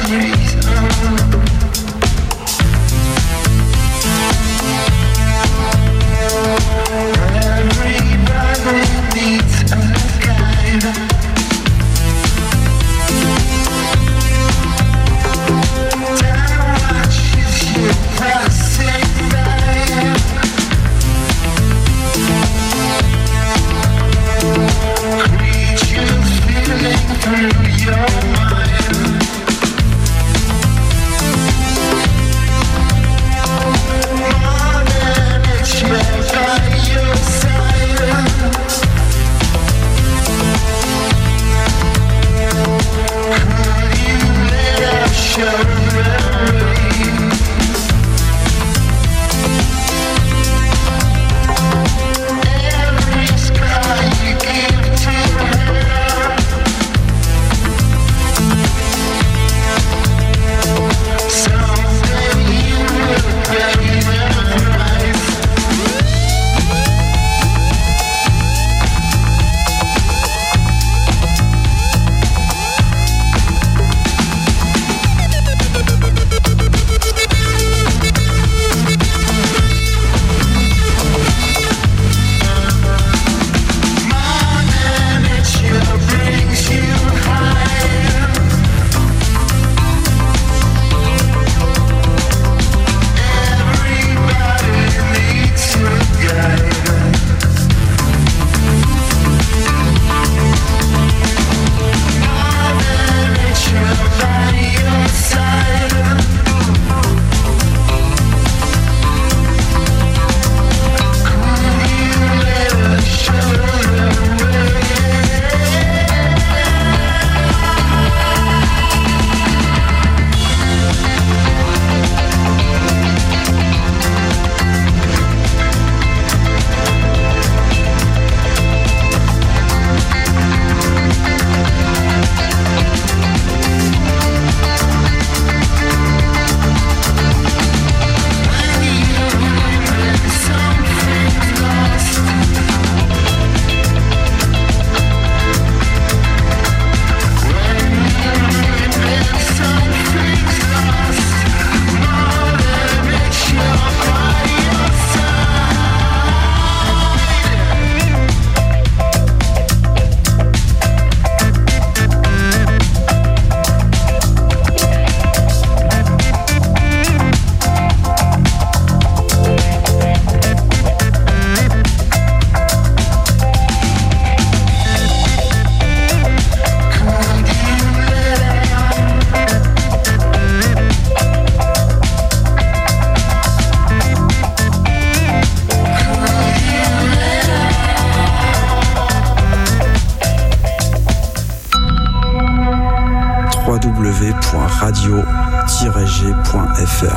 www.radio-g.fr.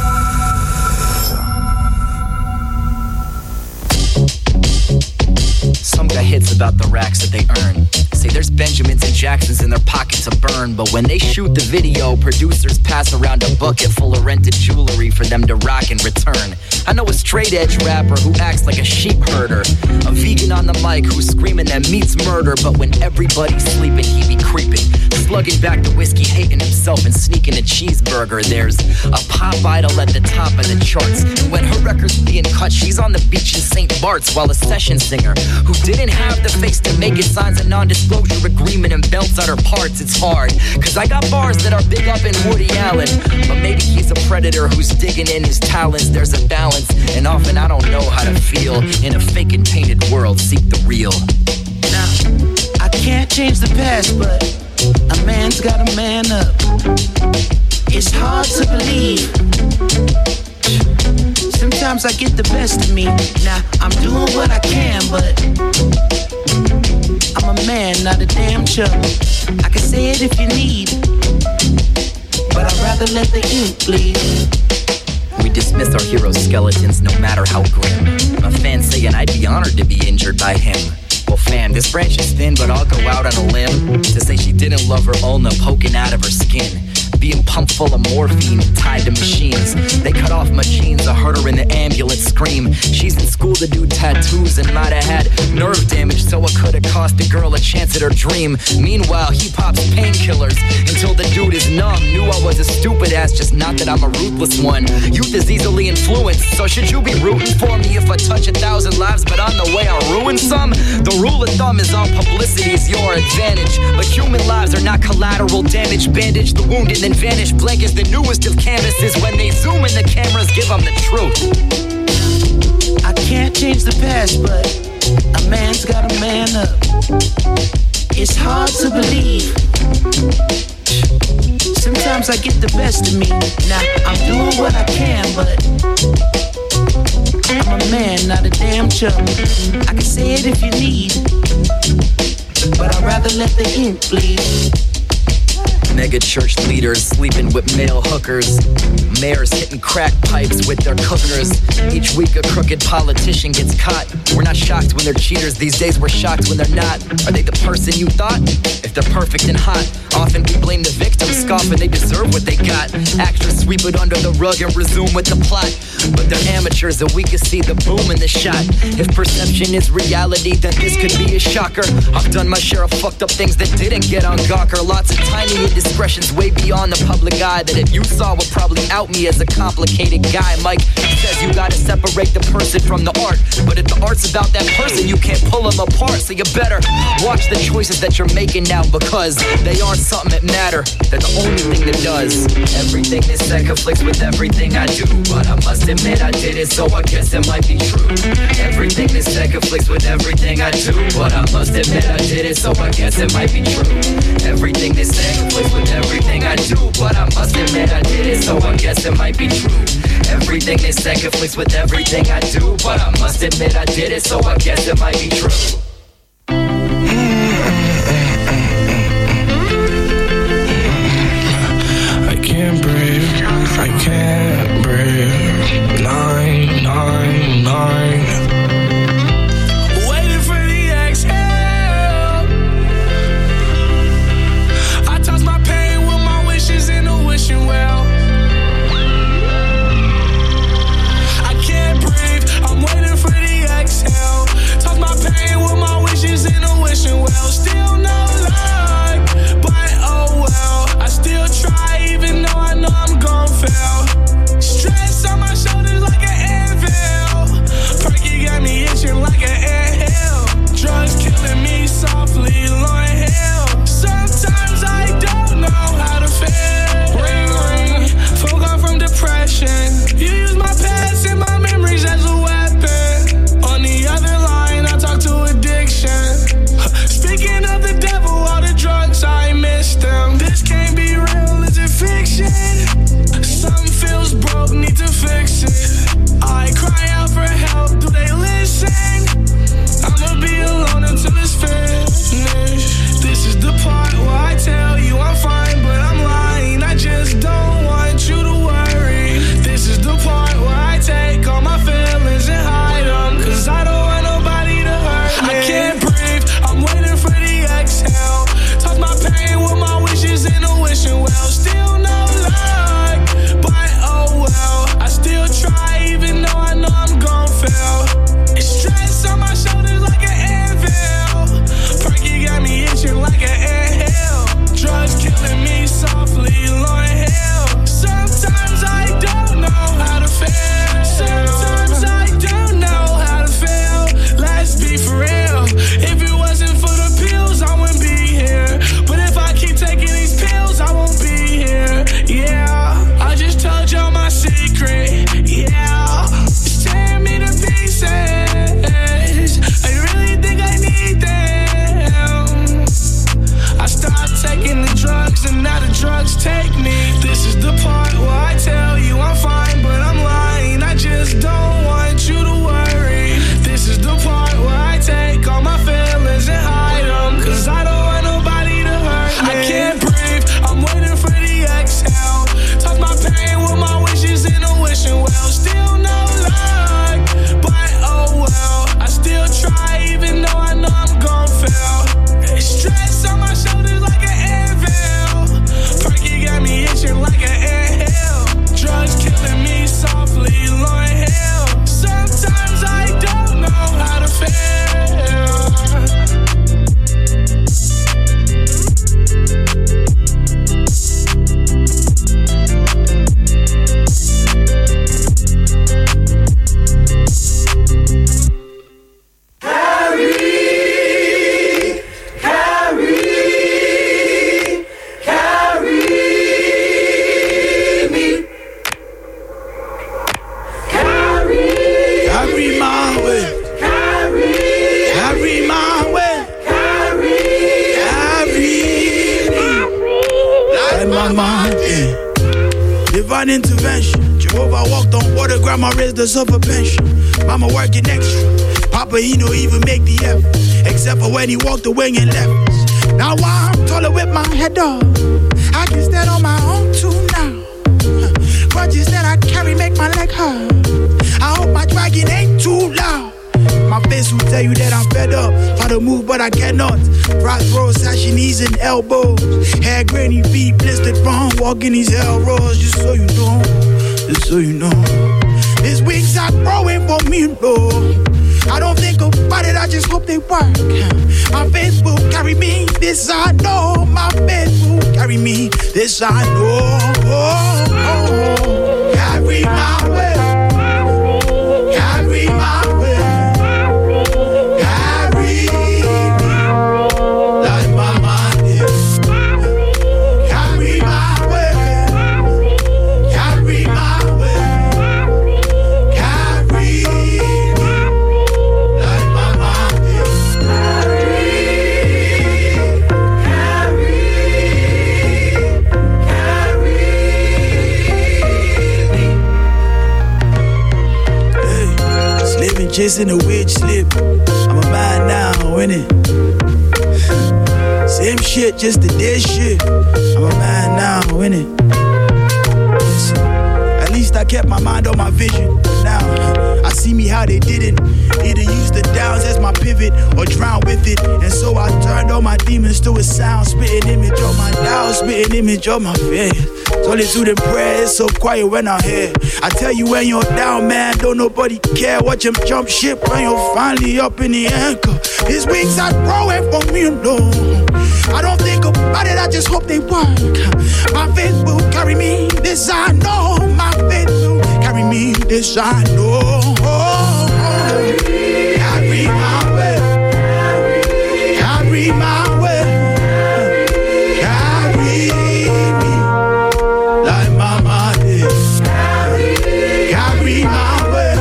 Some got hits about the racks that they earn. Say there's Benjamins and Jacksons in their pockets to burn. But when they shoot the video, producers pass around a bucket full of rented jewelry for them to rock and return. I know a straight edge rapper who acts like a sheep herder, a vegan on the mic who's screaming that meat's murder. But when everybody's sleeping, he be creeping, slugging back the whiskey, hating himself and sneaking a cheeseburger. There's a pop idol at the top of the charts, and when her record's being cut, she's on the beach in St. Bart's, while a session singer who didn't have the face to make it signs a non-disclosure agreement and belts out her parts. It's hard, cause I got bars that are big up in Woody Allen, but maybe he's a predator who's digging in his talents. There's a balance, and often I don't know how to feel in a fake and painted world. Seek the real. Now, I can't change the past, but a man's gotta man up. It's hard to believe. Sometimes I get the best of me. Now, I'm doing what I can, but I'm a man, not a damn chump. I can say it if you need, but I'd rather let the ink bleed. We dismiss our heroes' skeletons no matter how grim. A fan saying I'd be honored to be injured by him. Well, fam, this branch is thin, but I'll go out on a limb to say she didn't love her ulna poking out of her skin. being pumped full of morphine, tied to machines. They cut off my jeans, I heard her in the ambulance scream. She's in school to do tattoos and might have had nerve damage, so it could have cost the girl a chance at her dream. Meanwhile, he pops painkillers until the dude is numb. Knew I was a stupid ass, just not that I'm a ruthless one. Youth is easily influenced, so should you be rooting for me if I touch 1,000 lives, but on the way I'll ruin some? The rule of thumb is all publicity is your advantage, but human lives are not collateral damage. Bandage the wound and then vanish. Blank is the newest of canvases. When they zoom in, the cameras give them the truth. I can't change the past, but a man's gotta man up. It's hard to believe. Sometimes I get the best of me. Now I'm doing what I can, but I'm a man, not a damn chump. I can say it if you need, but I'd rather let the ink bleed. Mega church leaders sleeping with male hookers. Mayors hitting crack pipes with their cookers. Each week a crooked politician gets caught. We're not shocked when they're cheaters. These days we're shocked when they're not. Are they the person you thought? If they're perfect and hot, often we blame the victim, scoffing they deserve what they got. Actors sweep it under the rug and resume with the plot. But they're amateurs and we can see the boom in the shot. If perception is reality, then this could be a shocker. I've done my share of fucked up things that didn't get on Gawker. Lots of tiny indiscretions way beyond the public eye that if you saw would probably out me as a complicated guy. Mike says you gotta separate the person from the art, but if the art's about that person, you can't pull them apart. So you better watch the choices that you're making now, because they aren't something that matter. They're the only thing that does. Everything is said conflicts with everything I do, but I must admit I did it, so I guess it might be true. Everything is said conflicts with everything I do, but I must admit I did it, so I guess it might be true. Everything is said conflicts with everything I do, but I must admit I did it, so I guess it might be true. Everything is said conflicts with everything I do, but I must admit I did it, so I guess it might be true. I can't breathe, I can't breathe. 999. Waiting for the exhale. I toss my pain with my wishes in the wishing well. I can't breathe, I'm waiting for the exhale. Toss my pain with my wishes in the wishing well. Still no luck, but oh well. I still try even though I know I'm gon' fail. divine intervention. Jehovah walked on water, grandma raised us up a pension. Mama working extra, Papa he no even make the effort, except for when he walked away and left us. Now I'm taller with my head up, I can stand on my own too now. Grudges that I carry make my leg hurt. I hope my dragon ain't too loud. My face will tell you that I'm fed up. Try to move but I cannot. Rock bros, sashing knees and elbows. Hair grainy feet, blistered from walking these hell roads. Just so you know, just so you know. These wings are growing for me, Lord. I don't think about it, I just hope they work. My faith will carry me, this I know. My faith will carry me, this I know. Carry my way. Carry my way. Carry me like my mind is. Carry my way. Carry my way. Carry me like my mind is. Chasing a wage slip. I'm a man now, innit? Same shit, just the dead shit. I'm a man now, innit? At least I kept my mind on my vision. But now, I see me how they didn't. Either use the downs as my pivot or drown with it. And so I turned all my demons to a sound. Spitting image of my doubts, spitting image of my fear. Solitude and prayer, it's so quiet when I'm here. I tell you when you're down, man, don't nobody care. Watch him jump ship when you're finally up in the anchor. His wings are growing for me alone. I don't think about it, I just hope they work. My faith will carry me, this I know. My faith will carry me, this I know. Carry my way. Carry my way. Carry me like my mind is. Carry my way.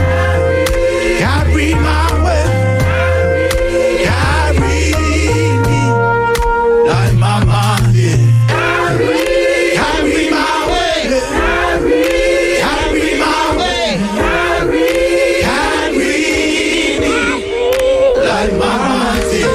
Carry my way. Carry me like my mind is. Carry my way. Carry my way. Carry me like my mind is.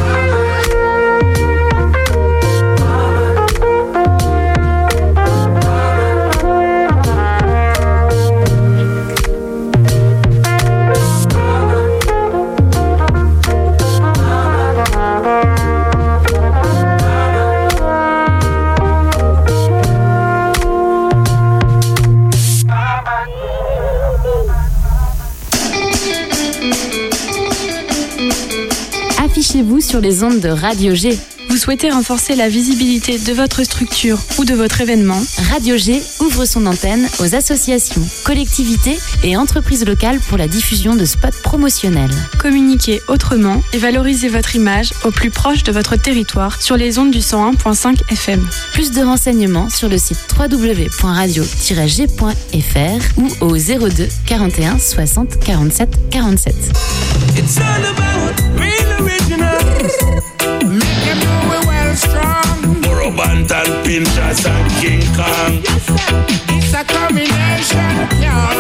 Affichez-vous sur les ondes de Radio G. Vous souhaitez renforcer la visibilité de votre structure ou de votre événement? Radio G ouvre son antenne aux associations, collectivités et entreprises locales pour la diffusion de spots promotionnels. Communiquez autrement et valorisez votre image au plus proche de votre territoire sur les ondes du 101.5 FM. Plus de renseignements sur le site www.radio-g.fr ou au 02 41 60 47 47. It's all about real originals. Make them know we're well strong. Borobantal, Pinchas and King Kong. It's a combination, yeah.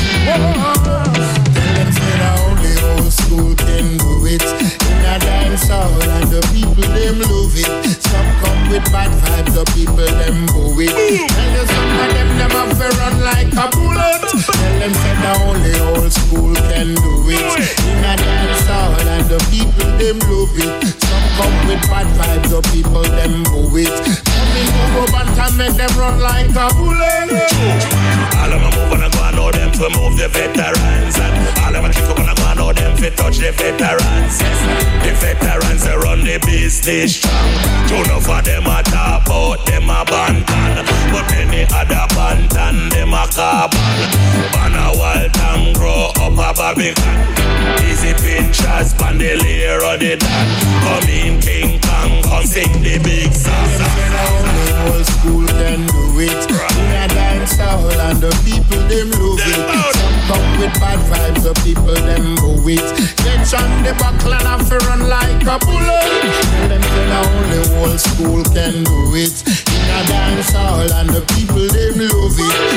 Tell them say the only old school can do it. In a dance hall and the people them love it. Some come with bad vibes, the people them go it. Tell you some of them have to run like a bullet. Tell them say the only old school can do it. In a dance hall and the people them love it. Some come with bad vibes, the people them go it. Come in Borobantal and make them run like a bullet. All of them move and go and know them to move the veterans. And all of them kick up and go and know them to touch the veterans. The veterans they run the business strong. Two enough of them a talk about them a bantan. But many other bantan them a carbon. Banna wild and grow up a Babylon. Easy Pinchas, Bandelier or the Dan. Come in King Kong, come sing the big song. Only old school can do it. In a dance hall and the people them love it. Some come with bad vibes, the people them go it. Get on the buckle and have to run like a bullet. Tell them say the only old school can do it. In a dance hall and the people them love it.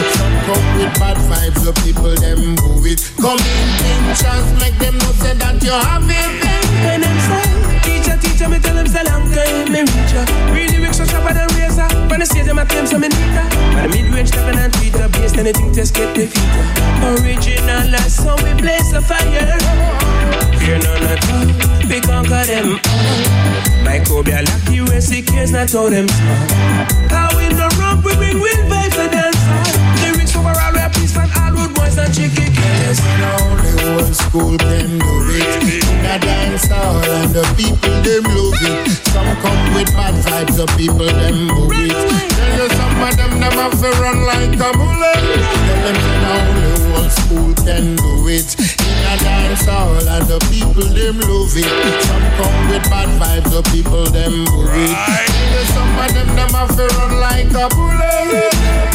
with bad vibes, the people them move it. Come in chance, make them know say that you have it. When them say, teacher, me tell them say long time me reach ya. Really rich, so sharper than razor. When I see them, I claim some me need ya. But the mid-range tapping and tweeter, based anything to escape defeat ya. Original, that's how we blaze the fire. Fear none at all, we conquer them all. Microbial lucky race, it cares not how them small. How we no rock, we bring wind vibes to dance hall. Lyrics overall, rap peace from all road boys and chicken killers. Only old school can do it. In a dance hall and the people them love it. Some come with bad vibes, the people them move it. Tell you some of them have to run like a bullet. Tell them only old school can do it. In a dance hall and the people them love it. Some come with bad vibes, the people them move it. Tell you some of them have to run like a bullet.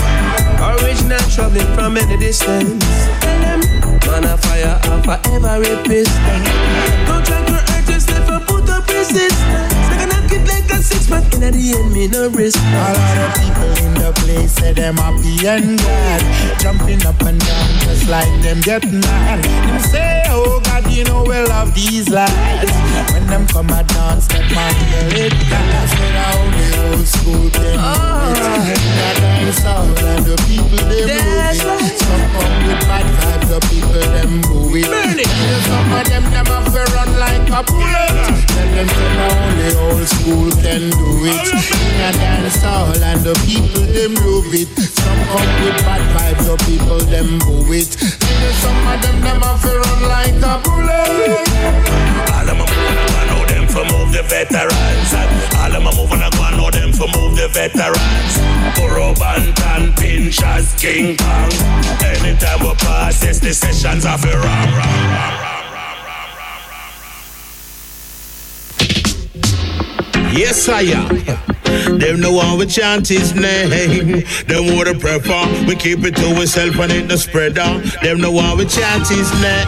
Original traveling from any distance. Tell them, man of fire, I'm forever resistant. Don't try to hurt yourself or put up resistance. They can knock it like a 6-pack, and at the end, me no risk. A lot of people in the place say them happy and glad, jumping up and down just like them get mad. Them say, oh God, you know we love these lads. When them come a dance, them man get it. That's what only old school can do it. That dance all and the people they move it. Some come with bad vibes, the people them move it. Some of them have to run like a bullet. Tell them only old school can do it. In a dance hall and the people them move it. Some come with bad vibes, the people them move it. Some of them have to run like a bullet. All of my moving, I know them for move the veterans. All of my moving, I know them for move the veterans. Burrow, Bantan, Pinchers, King Kong. Anytime we pass, it's the sessions of a ram. Yes, I am. Them no one we chant his name. Them want to prefer. We keep it to ourselves and it no spread out. Them no one we chant his name.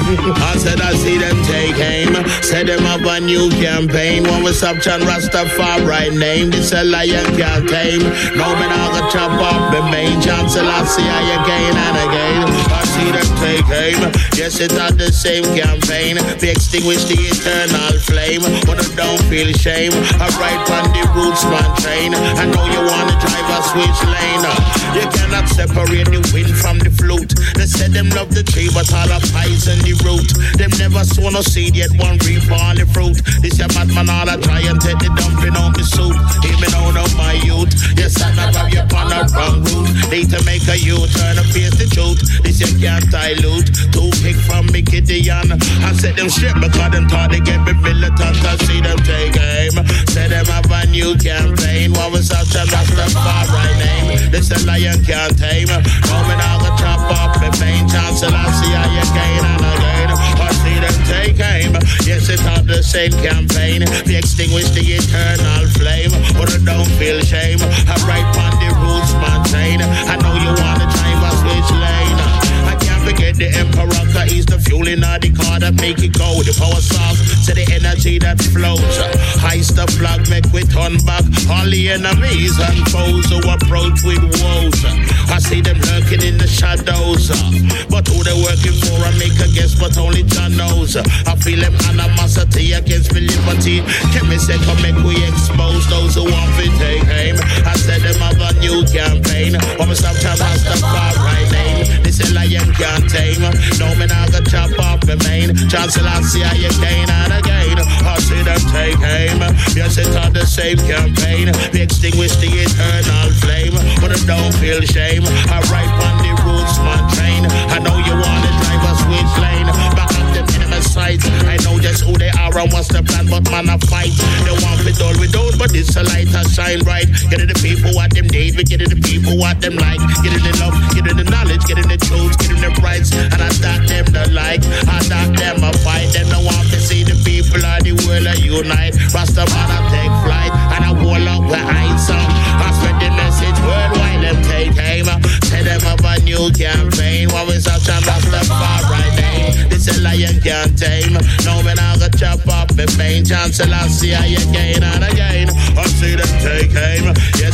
I said I see them take aim. Said them have a new campaign. When we stop chant Rastafari name. This a lion can't tame. No man I go chop up the main chancellor. I see I again and again. I see them take aim. Yes, it's not the same campaign. We extinguish the eternal flame. But I don't feel shame. I ride on the roots man train. I know you wanna drive a switch lane. You cannot separate the wind from the flute. They said them love the tree, but all the pies and the root. Them never sow no seed yet one reap all the fruit. This your bad man all I try and take the dumpling on the soup. Even out of my youth, yes I never have you on the wrong route. Need to make a U-turn and face the truth. This you can't dilute. Too big from me Gideon. I set them straight because them thought they get me militant. I see them take aim. Say them have a new campaign. What was out and that's the far right name. This a lion can't tame. No man I go chop off the main chancellor. I see how you again and again. I see them take aim. Yes, it's not the same campaign. We extinguish the eternal flame. But I don't feel shame. I ride on the roots maintain. I know you wanna drive a switch lane. I can't forget the emperor, cause he's the fuel in all the car that make it go. The power source to the energy that flows. Heist the flag, make we turn back. All the enemies and foes who approach with woes. I see them lurking in the shadows. But who they working for, I make a guess, but only John knows. I feel them animosity against me liberty. Can me say, come make we expose those who want to take aim. I said them have a new campaign. When we stop to Rastafari name. This a lion can't tame. No man I go chop off the main. Chancellor I see how you again and again. I see them take aim. Yes, it's on the same campaign. We extinguish the eternal flame. But I don't feel shame. I ride on the roots, man train. I know you wanna drive a switch lane. Back up them enemy sights. I know just who they are and what's the plan, but man I fight. They want me dull without, but it's a light that shine bright. Get it the people what them need, we get it the people what them like. Get it the love, get it the knowledge, get it the truth, get it the rights. And I start them the like, I start them a fight. Them don't want to see the people of the world unite. Rastaman I take flight, and I wall up behind some. I spread the message worldwide, them take aim. Say them have a new campaign. What was up, and Rastafari name. This a lion can't tame. No man I go chop up the main chancellor. See how you again and again. I see them take aim. Yes,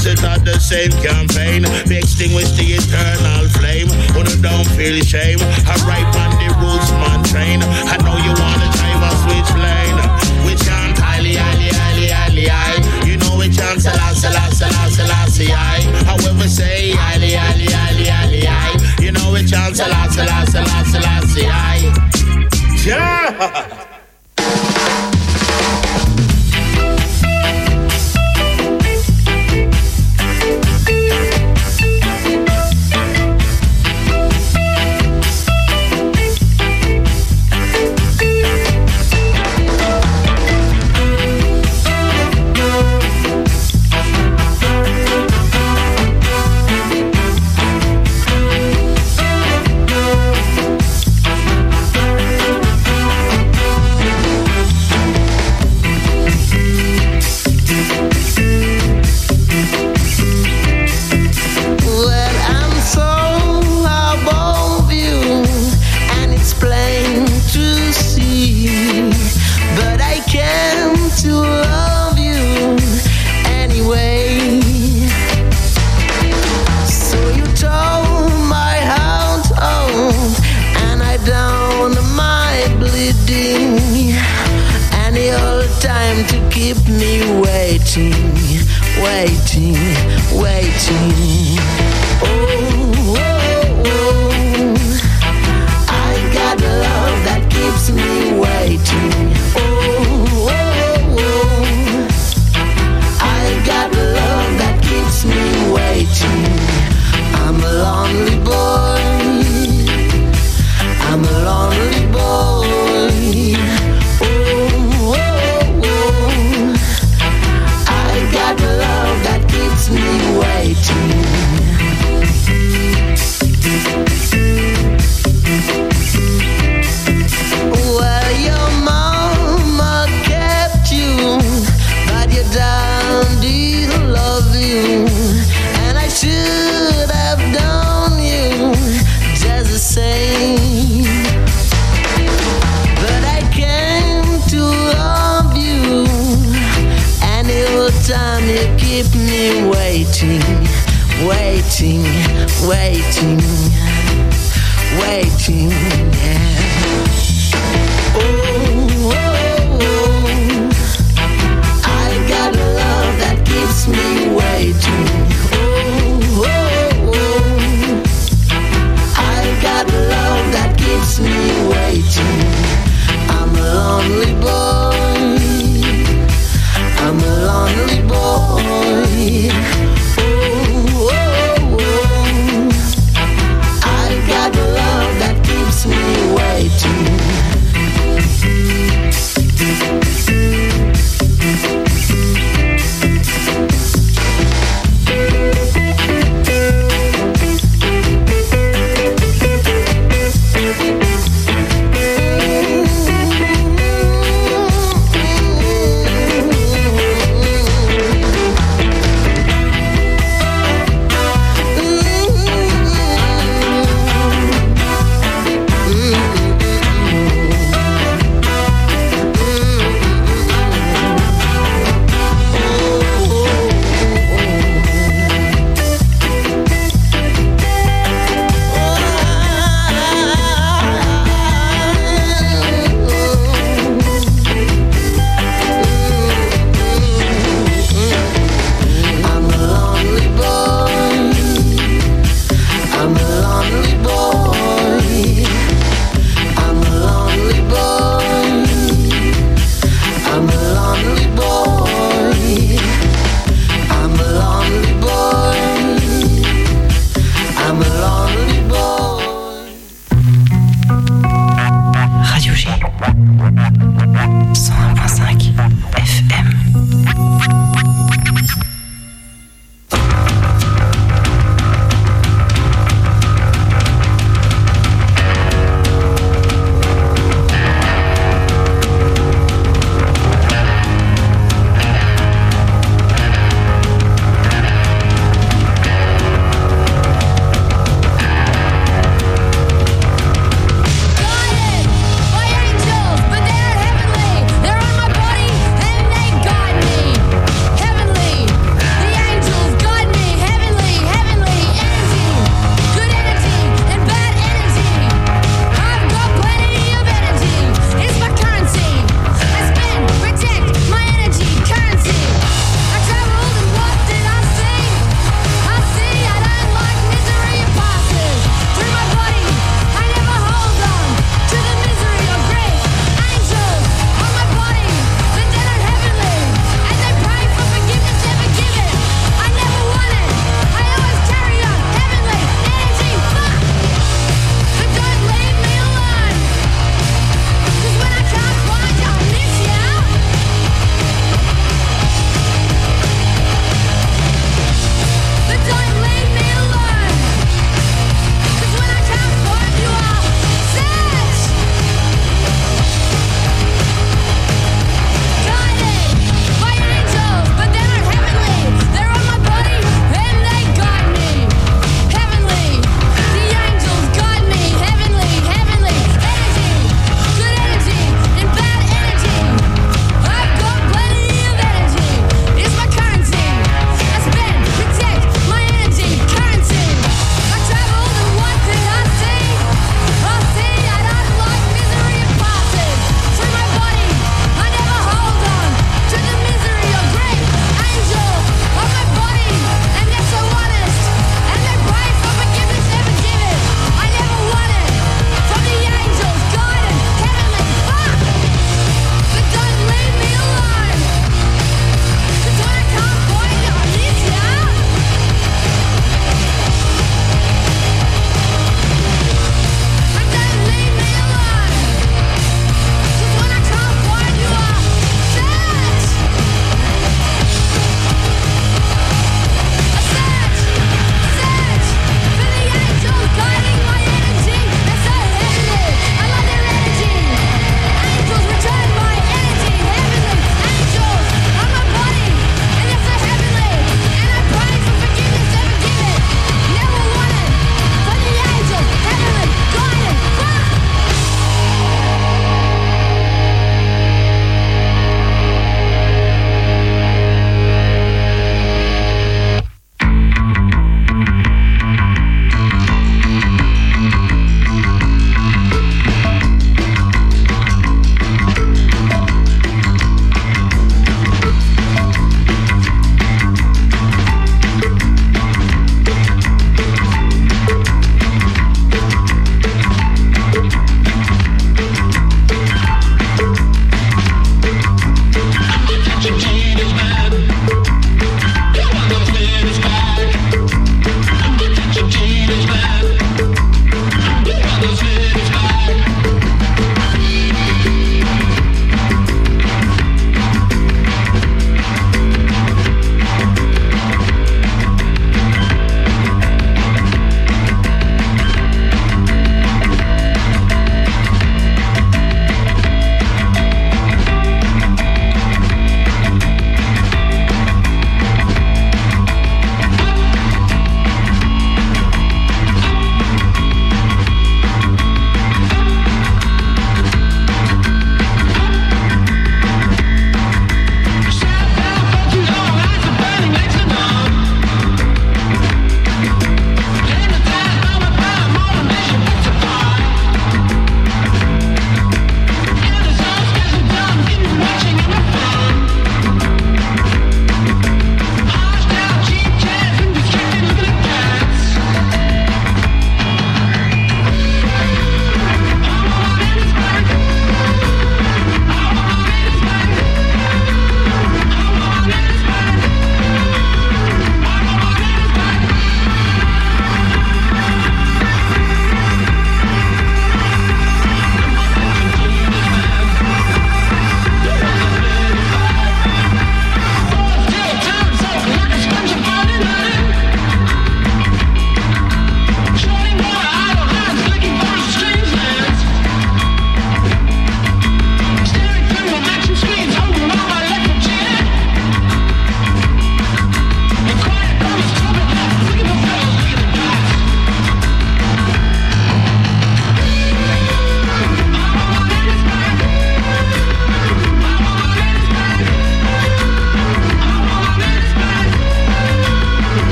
opposite of the same campaign. We extinguish the eternal flame. When you don't feel shame, I right on the roots man train. I know you wanna drive a switch lane. We chant highly, highly, highly, highly, high. You know we chant Selassie, however say highly, highly, highly, highly, high. You know we chant Selassie, yeah.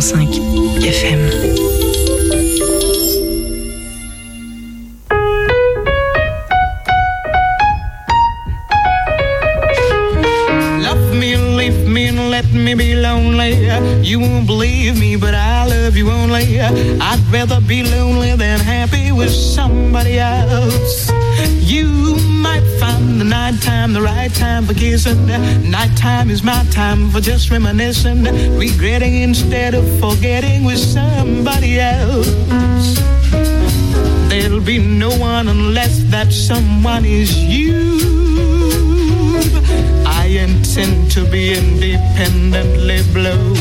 101.5 FM. Let me be lonely. You won't believe me, but I love you only. I'd rather be lonely than happy with somebody else. You might find the nighttime the right time for kissing. Nighttime is my time for just reminiscing, regretting instead of forgetting with somebody else. There'll be no one unless that someone is you. I intend to be independently blue.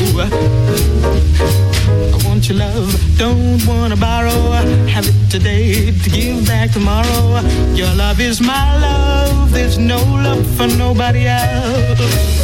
I want your love, don't wanna borrow. Have it today to give back tomorrow. Your love is my love, there's no love for nobody else.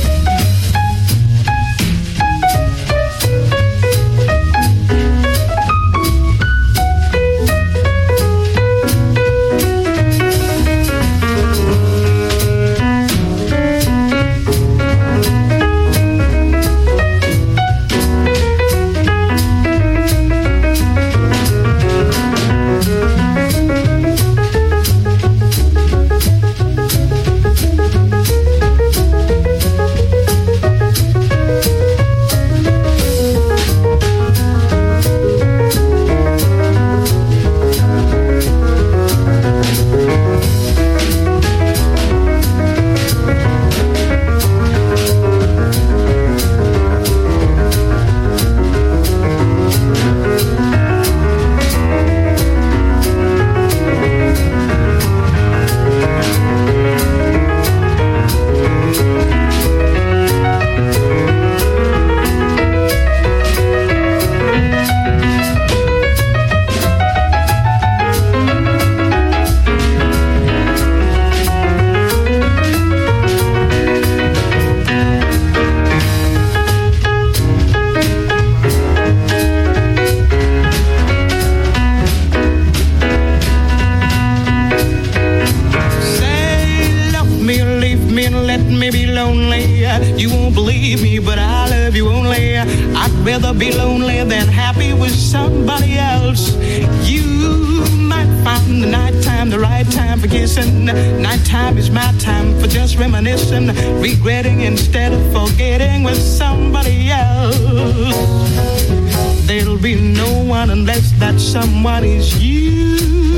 Regretting instead of forgetting with somebody else. There'll be no one unless that someone is you.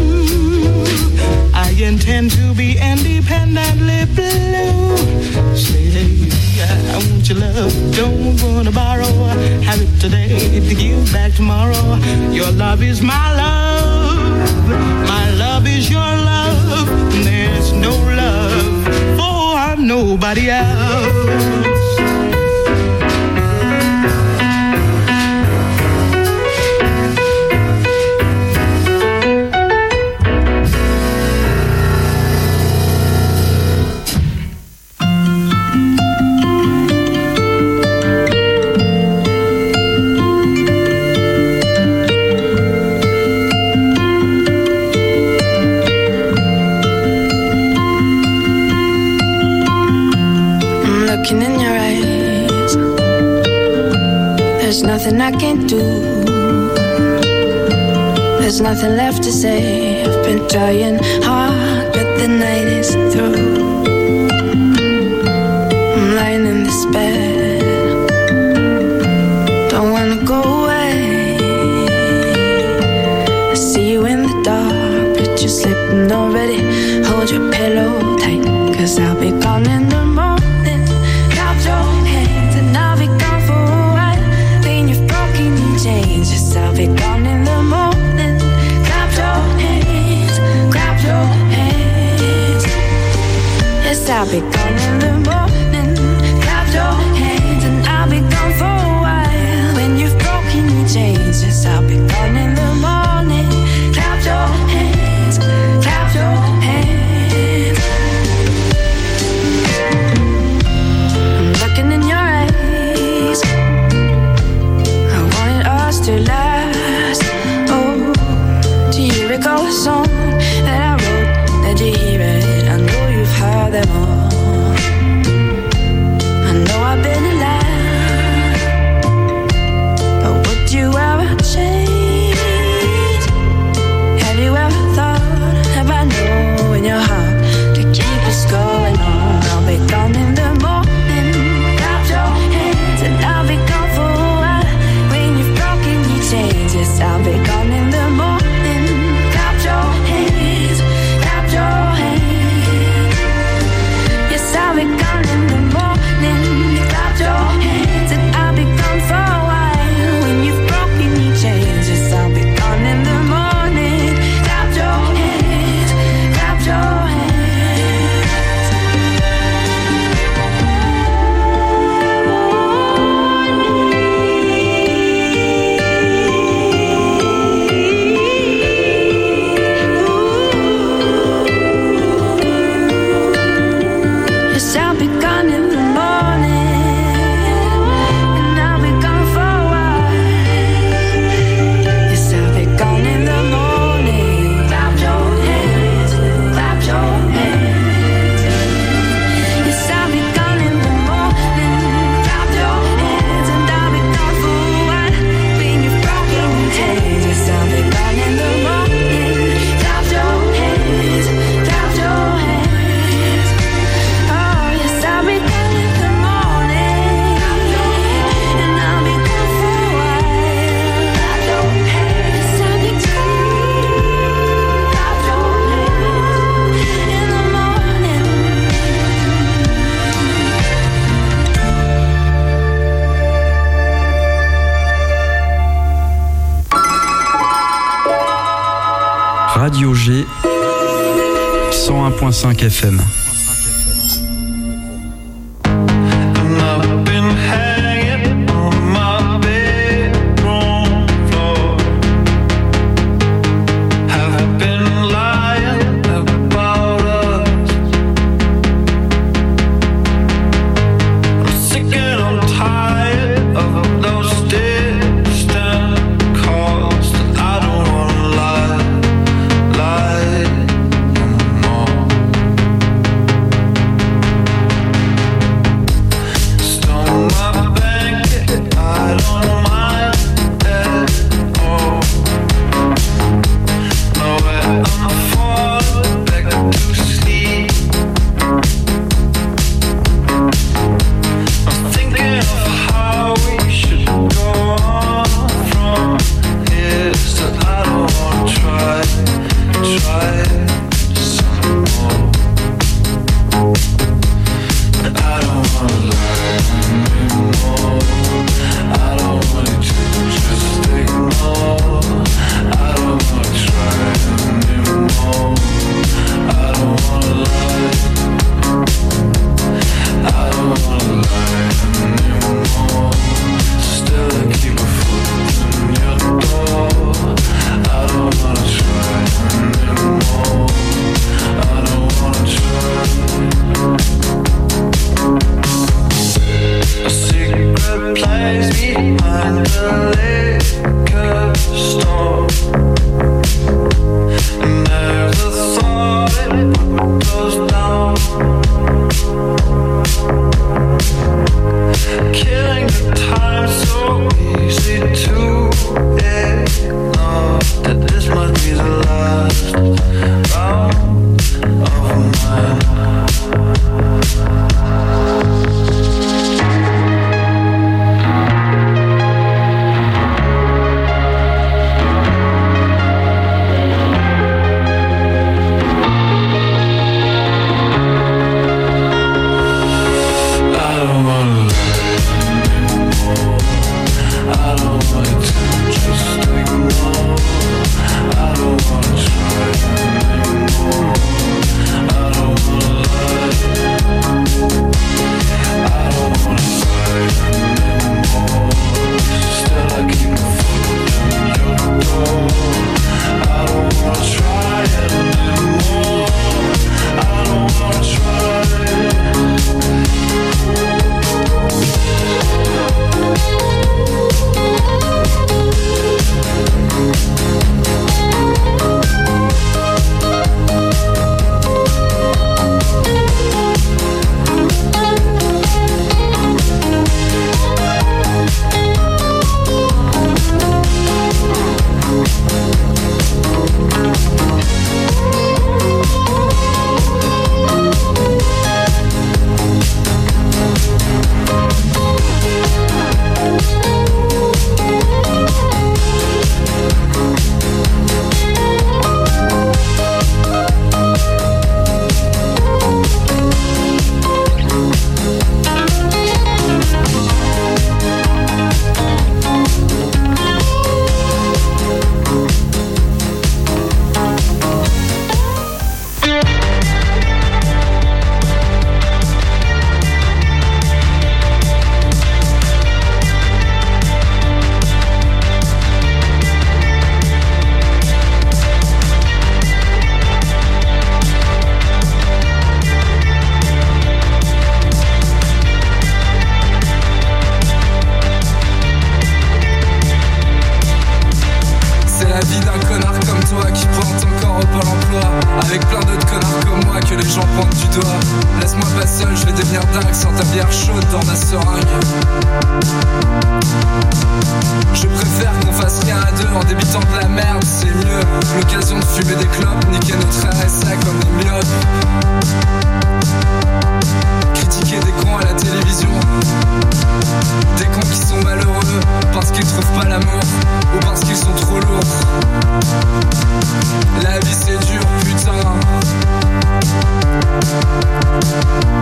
I intend to be independently blue. Say, I want your love, don't wanna borrow. Have it today to give back tomorrow. Your love is my love is your love. There's no love for nobody else. Nothing I can't do. There's nothing left to say. I've been trying hard, but the night is through. I'm lying in this bed, don't wanna go away. I see you in the dark, but you're sleeping already. Hold your pillow tight, 'cause I'll be gone in the morning. Clap your hands and I'll be gone for a while. Change, yes, I'll be gone in the morning. Clap your hands, clap your hands. Yes, I'll be gone in the morning. Clap your hands and I'll be gone for a while. When you've broken your chains, yes, I'll be gone in the morning. Clap your hands, clap your hands. I'm looking in your eyes. To last. Oh, do you recall a song that I wrote? Did you hear it? I know you've heard them all. Radio G 101.5 FM.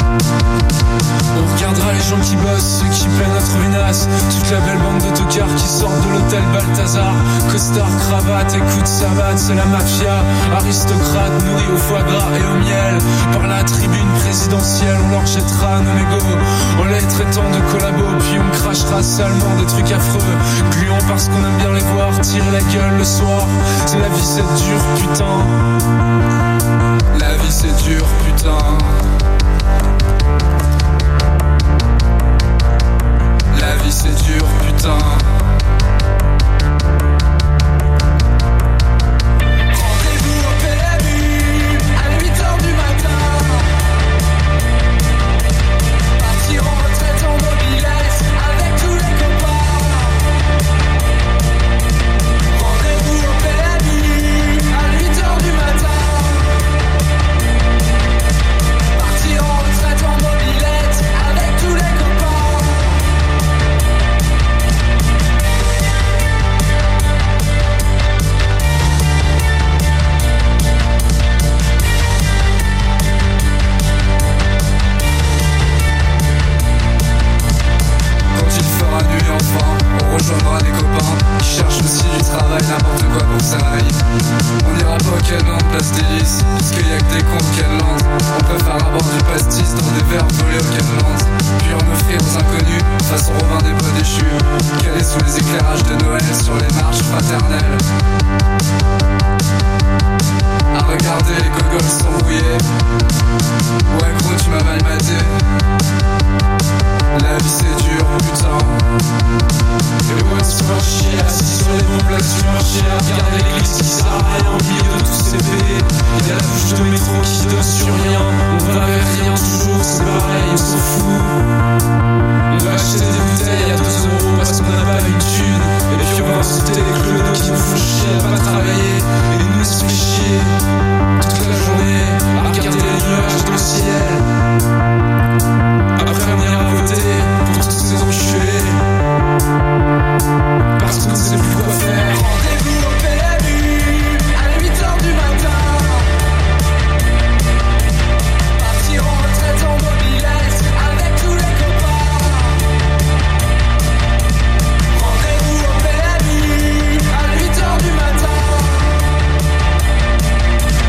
On regardera les gens qui bossent, ceux qui peinent à trouver une race, toute la belle bande de tocards qui sortent de l'hôtel Balthazar. Costard, cravate, écoute savate, c'est la mafia. Aristocrate, nourri au foie gras et au miel. Par la tribune présidentielle, on leur jettera nos mégots en les traitant de collabos. Puis on crachera salement des trucs affreux, gluants parce qu'on aime bien les voir tirer la gueule le soir. C'est la vie, c'est dur, putain. La vie, c'est dur, putain. La vie, c'est dur, putain. Rendez-vous au PMU à 8h du matin. Partir en retraite en mobilette avec tous les copains. Rendez-vous au PMU à 8h du matin. Partir en retraite en mobilette avec tous les copains. On rejoindra des copains qui cherchent aussi du travail, n'importe quoi pour que ça aille. On ira pas au Canon, place d'hélice, puisqu'il y a que des cons au Canon. On préfère à boire du pastis dans des verres volés au Canon. Puis en offrir aux inconnus, façon Robin des Bois déchus, calés sous les éclairages de Noël sur les marches fraternelles. À regarder les gogoles s'embrouiller. Ouais gros, tu m'as mal maté. La vie c'est dur, putain. Et le mois se fait chier, assis sur les bons places du marché, à regarder l'église qui sert à rien au milieu de tous ces bébés. Il y a la bouche de métro qui donne sur rien. On va vers rien toujours, c'est pareil, on s'en fout. On va acheter des bouteilles à 2 € parce qu'on n'a pas une thune. Et puis on va insulter les clodos qui nous font chier à pas travailler. Et nous se fait chier toute la journée à regarder les nuages dans le ciel. Après on ira voter pour tous ces enculés, parce qu'on ne sait plus quoi faire. Rendez-vous au PMU à 8h du matin. Partir en retraite en mobilette avec tous les copains. Rendez-vous au PMU à 8h du matin.